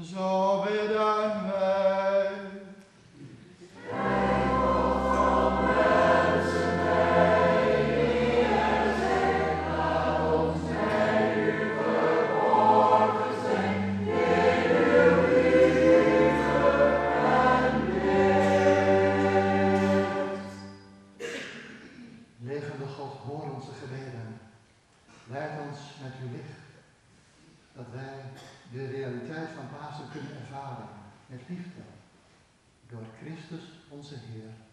Zo bidden wij. Levende God, hoor onze gebeden. Leid ons met uw licht, dat wij de realiteit van Pasen kunnen ervaren met liefde. Door Christus onze Heer.